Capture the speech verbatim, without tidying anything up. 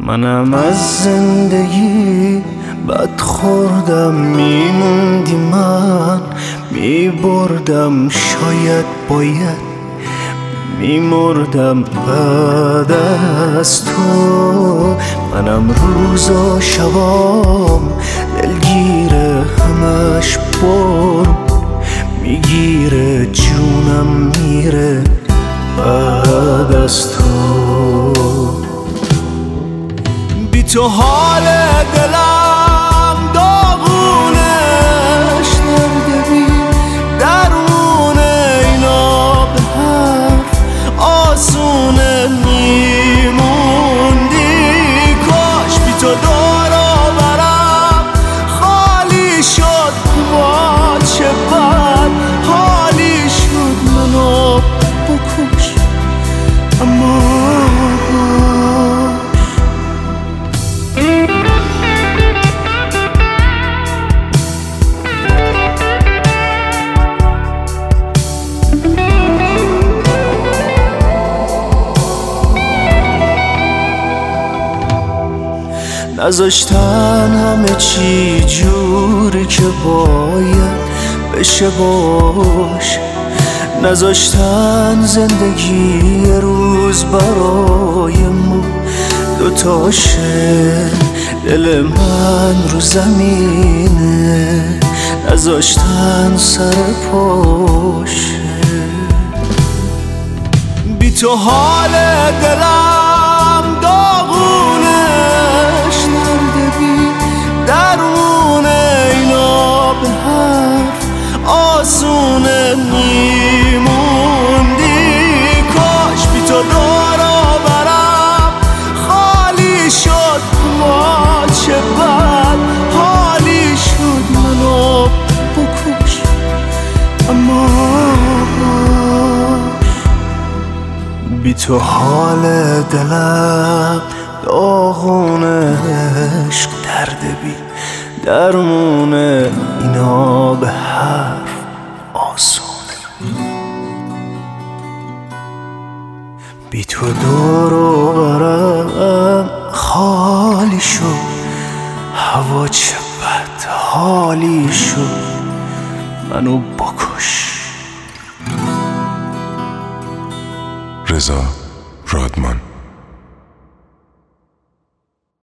منم از زندگی بد خوردم، میموندی من میبردم، شاید باید میمردم بعد از تو. منم روز و شبام دلگیره، همش برو میگیره، جونم میره بعد از تو. بی تو حال دلم داغونش نرده، درونه اینا به حرف آسونه میموندی. کاش بی تو دورو برم خالی شد، با چه بد حالی شد. منو بکش اما نذاشتن همه چی جوری که باید بشه باشه، نذاشتن زندگی روز برای ما دوتاشه. دل من رو زمینه، نذاشتن سر پاشه. بی تو حال دلم داغونش نرده، درونه اینا به حرف آسونه میموندی. کاش بی تو دورو برم خالی شد، با چه بد حالی شد. منو بکش اما بی تو حال دلم داغونه، عشق درده، بی درمونه اینا به حرف آسونه. بی تو دورو برم خالی شد، هوا چه بد حالی شد. منو بکش. رضا رادمان.